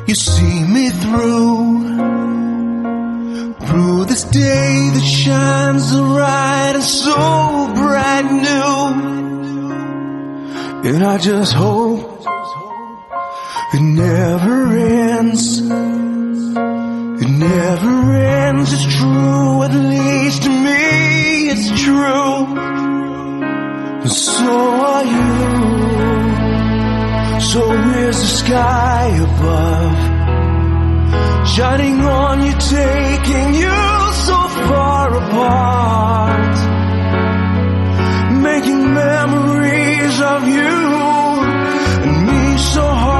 You see me through this day that shines so bright and so bright new. And I just hope it never ends. It never ends. It's true, at least to me it's true. And so are you. So is the sky above, shining on you, taking you so far apart, making memories of you and me so hard.